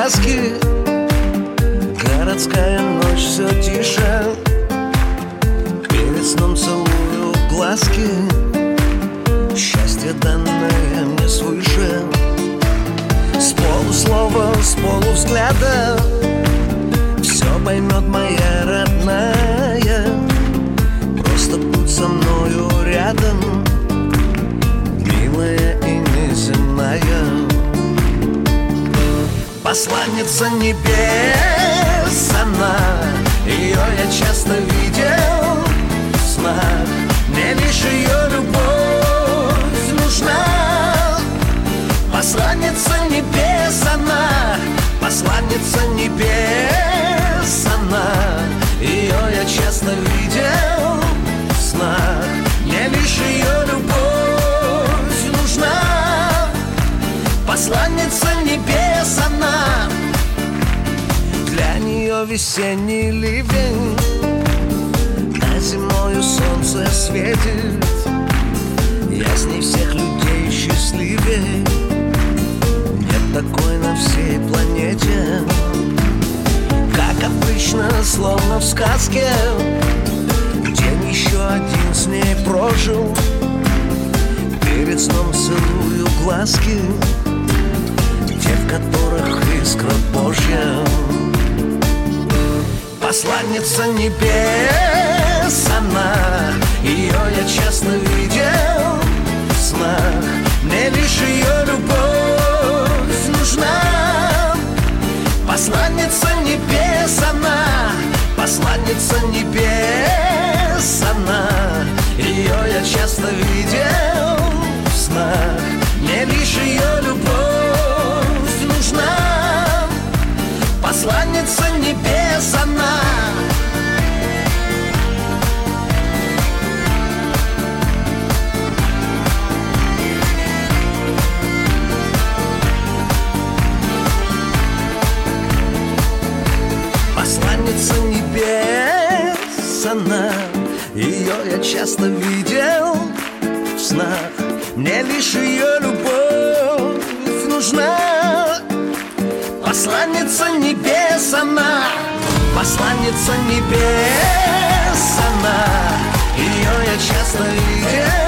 сказки. Городская ночь все тише, перед сном целую глазки. Счастье, данное мне свыше, с полуслова, с полувзгляда все поймет моя родная. Просто будь со мною рядом, милая и неземная. Посланница небес она, ее я часто видел в снах. Мне лишь ее любовь нужна. Посланница небес она, посланница небес она, ее я часто видел в снах. Мне лишь ее любовь нужна. Посланница небес она, для нее весенний ливень, а зимою солнце светит. Я с ней всех людей счастливей, нет такой на всей планете. Как обычно, словно в сказке, день еще один с ней прожил. Перед сном целую глазки, те, в которых искра Божья. Посланница небес она, ее я часто видел в снах. Мне лишь ее любовь нужна. Посланница небес она, посланница небес она, ее я часто видел в снах. Мне лишь ее любовь нужна. Посланница небес она. Посланница небес она, ее я часто видел в снах. Мне лишь ее любовь нужна. Посланница небес она, посланница небес она, ее я часто видел